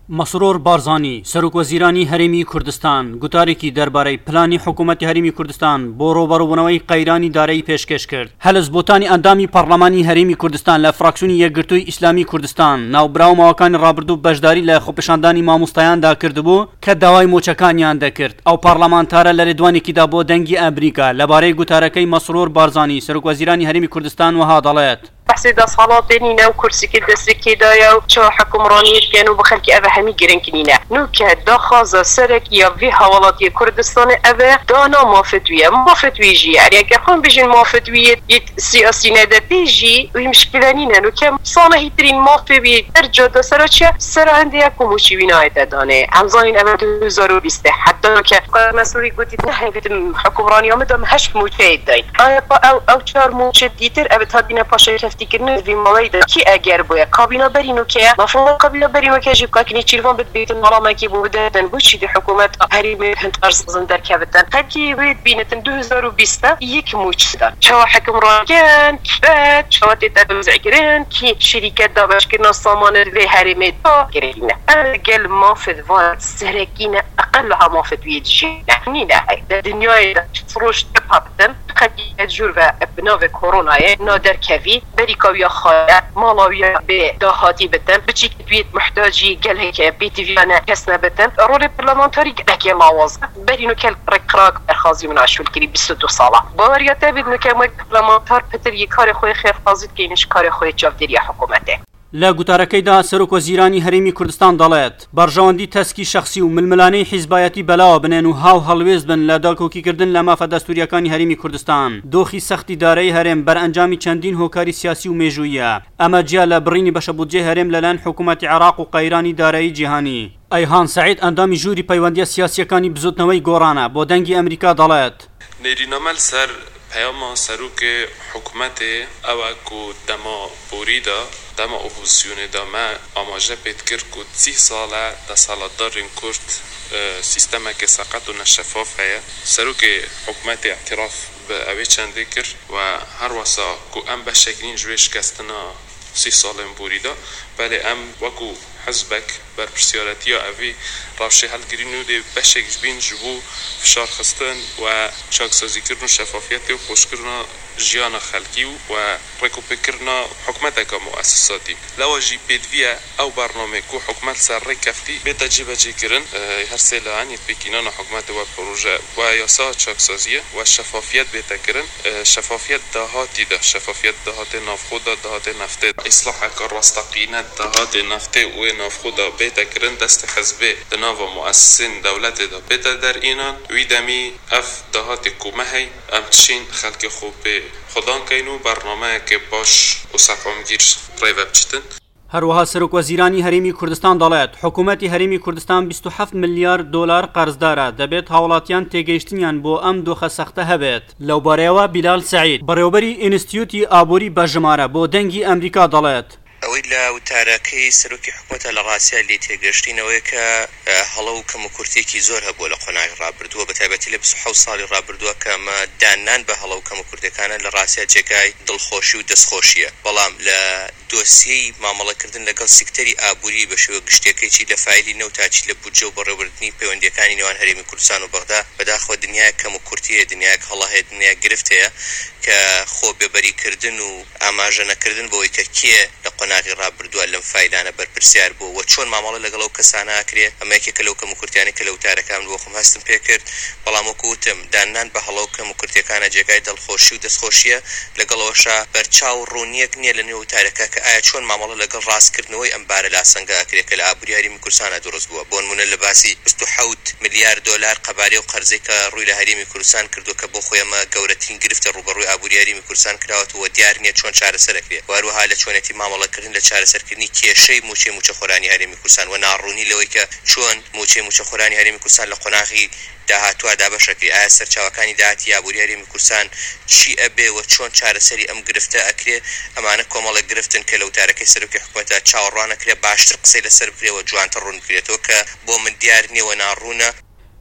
مسرور بارزانی سەرۆکوەزیرانی هەرێمی کوردستان گوتارێکی دەربارەی پلانی حکوومەتی هەرێمی کوردستان بۆ ڕۆبەڕووبوونەوەی قەیرانی دارایی پێشکەش کرد. هەلزبۆتانی ئەندامی پەرلەمانی هەرێمی کوردستان لە فراکسیۆنی یەکگرتووی ئیسلامی کوردستان ناوبراوماوەکانی ڕابردوو بەشداری لە خۆپیشاندانی مامۆستایاندا کردبوو کە داوای مۆچەکانیان دەکرد. ئەو پەرلەمانتارە لە لێدوانێکیدا بۆ دەنگی ئەمریکا لەبارەی گوتارەکەی مسرور بارزانی سەرۆکوەزیرانی هەرێمی کوردستان وها دەڵێت. بحثي دا صلاة بينينا وكرسي كده سكي دايا وشو حكم رانيت كانوا بخلكي أبا همي جرين كنينا نوكا دا خازة سرك يا في حوالات يا كردستان أبا دانا ما فتويجي يعني أكون بيجي ما فتوية سياسي نادا بيجي ويمشكلانينا نوكا صانه هيترين ما في بيرجع دا سراتشا سر عندي أكو موشي بناية داني عمزانين أبا 2020 حتى نوكا مسؤولي قلت نحن بدم حكم رانيا مدام هش موشي داين أو چار موشي ديتر أبا تهدينا باشا تفتكرنا في موايدا كي أجر بويا كابينا برينو كيا مفروض كابينا برينو كيا جيب كاكني تشيلفون بيت المرامة كي بودن بوشي دي حكومة هريمي هند أرز زندر كابتن هكي بيت بينتن 2020 يك موجدا شو حكم راكان كفات شو تتابع زعكرين كي شركات دابش كنا صامان في هريمي دا كرينا قال ما في الفان سرقينا أقل عما في بيجي يعني لا الدنيا تروش تبابتن خدي تجربة بنوع كورونا نادر كافي بريكاويا خايا مالاويا بدهاتي بتن بچيك بيت محتاجي قال هيك بيتي فيانا كسنا بتن رول برلمانتاري داكي مواز برينو كل ركراك برخازي من عشول كلي بسدو صالة باريا تابد نو كم برلمانتار بتر يكار خوي خير خازيت كينش كار خوي جافدري حكومته لە گوتارەکەیدا سەرۆکوەزیرانی هەرێمی کوردستان دەڵێت بەرژەوەندی تەسکی شەخسی و ململانەی حیزبایەتی بەلاوە بنێن و هاو هەڵوێز بن لە داڵکۆکیکردن لە مافە دەستوریەکانی هەرێمی کوردستان دۆخی سەختی دارایی هەرێم بەرئەنجامی چەندین هۆکاری سیاسی و مێژوویە ئەمە جیا لە بڕینی بەشە بودجێ هەرێم لەلایەن حکوومەتی عێراق و قەیرانی دارایی جیهانی. ئەیهان سەعید ئەندامی ژووری پەیوەندیە سیاسیەکانی بزوتنەوەی گۆڕانە بۆ دەنگی ئەمریکا دەڵێت نێرینەمەل سەر پیام سروک حکومت اوکو دما بوریدا دما اپوزیسیون دما آماجه پیت کرد که 30 ساله دا سالدارین کرد سیستم که سقط و نشفاف هیا سروک حکومت اعتراف به اوی چنده کرد و هر واسا که ام بشکلین جویش کستنا 30 سال بوریدا بله ام وکو حزبك بر برسيارتيا اوي راشي هل گرينو دي بشك جبين جبو فشار خستن و چاكسازي كرنو شفافيتي و خوش كرنا جيانا خلقي و ريكوبي كرنا حكمتك مؤسساتي لو جي بيدفيا او برنامج كو حكمت سر ركفتي بيتا جيبا جي كرن هر سيلا عني بيكينانا حكمت و بروجه و ياسا چاكسازيه و شفافيت بيتا كرن شفافيت دهاتي ده شفافيت دهات نافخودا دهات نفته اصلاح كار وستقينات دهات نفته و نافخودا بيتا كرن دست حزبه دناوا مؤسسين دولت دا بيتا در اينان ويدمي اف دهات كومهي امتشين خلق خوب خدان كينو برنامه که باش و سقام گیر ریوه بچتن. هەروەها سەرۆکوەزیرانی هەرێمی کوردستان دەڵێت حکوومەتی هەرێمی کوردستان 27 ملیارد دلار قەرزدارە دەبێت هاوڵاتیان تێگەیشتنیان بۆ ئەم دۆخە سەختە هەبێت. لەو بارەیەوە بیلال سەعید بەڕێوەبەری ئینستیتیوتی ئابووری بەژمارە بۆ دەنگی ئەمریکا دەڵێت. ئەوەی لە وتارەکەی سەرۆکی حکوومەتە لە ڕاستیە لێ تێگەشتینەوەی کە هەڵە و کەم و کورتێکی زۆر هەبووە لە قۆناغی ڕابردووە بە تایبەتی لە 27 ساڵی ڕابردووە کە ئەمە دانان بە هەڵە و کەم و کورتەکانە لە ڕاستیە جێگای دڵخۆشی و دەستخۆشیە بەڵام لە دۆسیەی مامەڵەکردن لەگەڵ سیکتەری ئابووری بە شێوە گشتێکێکی لە فایلی نەو تاچی لە بودجە و بەڕێوەبردنی پەیوەندیەکانی نێوان هەرێمی کوردستان و بەغدا بەداخەوە دنیای کەم و کورتیە دنیاک هەڵە هەیە دنیا گرفتەیە کە خۆ بێبەریکردن و ئاماژە نەکردن بۆەوەی کە کێ لە قۆناغی ڕابردووە لەم فایلانە بەرپرسیار بوو و چۆن مامەڵە لەگەڵ ئەو کەسانە ئاکرێ ئەمە یەکێکە لەو کەم و کورتیانەی کە لە وتارەکان بۆ خۆم هەستم پێ کرد بەڵام وەکو وتم دانان بە هەڵە و کەم و کورتەکانە جێگای دڵخۆشی و دەستخۆشیە لەگەڵەوەشە بەرچاو ڕوونیەک نییە لە نێو وتارەکە کە ئایا چۆن مامەڵە لەگەڵ ڕاستکردنەوەی ئەم بارە لاسەنگە ئاکرێت کە لە ئابووری هەرێمی کوردستانە دروست بووە بۆ نمونە لە باسی 27 ملیارد دلار قەبارەی و قەرزەی کە ڕووی لە هەرێمی کوردستان کردو کە بۆ خۆی ئەمە گەورەترین گرفتە ڕوبەڕووی ئابووری هەرێمی کوردستان کراوەتەوە دیار نییە چۆن چارەسەرەکرێت وهروەها لە چۆنێتی مامەڵەکردن لە چارەسەرکردنی کێشەی موچەخۆرانی هەرێمی کوردستان و ناڕوونی لەوەی کە چۆن موچەخۆرانی هەرێمی کوردستان لە قۆناغی داهاتووە دابەشەکری ئایا سەرچاوەکانی داهاتی یابووری هەرێمی کوردستان چی ئەبێ و چۆن چارەسەری ئەم گرفتە ئەکرێ ئەمانە کۆمەڵە گرفتن کە لە وتارەکەی سەرۆکی حکوومەتە چاوەڕوان ئەکرێ باشتر قسەی لەسەر بکرێ و جوانتر ڕوون بکرێتەوە کە بۆ من دیار نییە و ناڕوونە.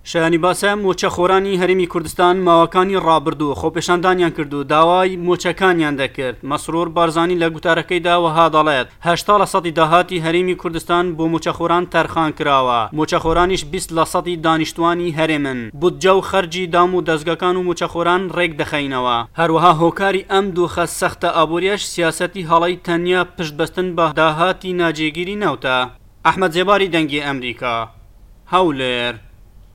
شایانی باسە مۆچەخۆرانی هەرێمی کوردستان ماوەکانی ڕابردوو خۆپێشاندانیان کرد و داوای مۆچەکانیان دەکرد. مەسرور بارزانی لە گوتارەکەیدا وەها دەڵێت 80% داهاتی هەرێمی کوردستان بۆ مۆچەخۆران تەرخان کراوە. مۆچەخۆرانیش 20% دانیشتوانی هەرێمن. بودجە و خەرجی دام و دەستگاکان و مۆچەخۆران ڕێک دەخەینەوە. هەروەها هۆکاری ئەم دۆخە سەختە ئابوووریەش سیاسەتی هەڵەی تەنیا پشتبەستن بە داهاتی ناجێگیری نەوتە. ئەحمەد جێباری دەنگی ئەمریکا هەولێر.